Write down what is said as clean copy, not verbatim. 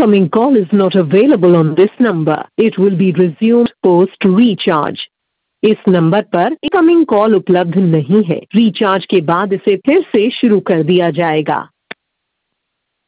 incoming call is not available on this number. It will be resumed post recharge. इस नंबर पर incoming call उपलब्ध नहीं है। रिचार्ज के बाद इसे फिर से शुरू कर दिया जाएगा।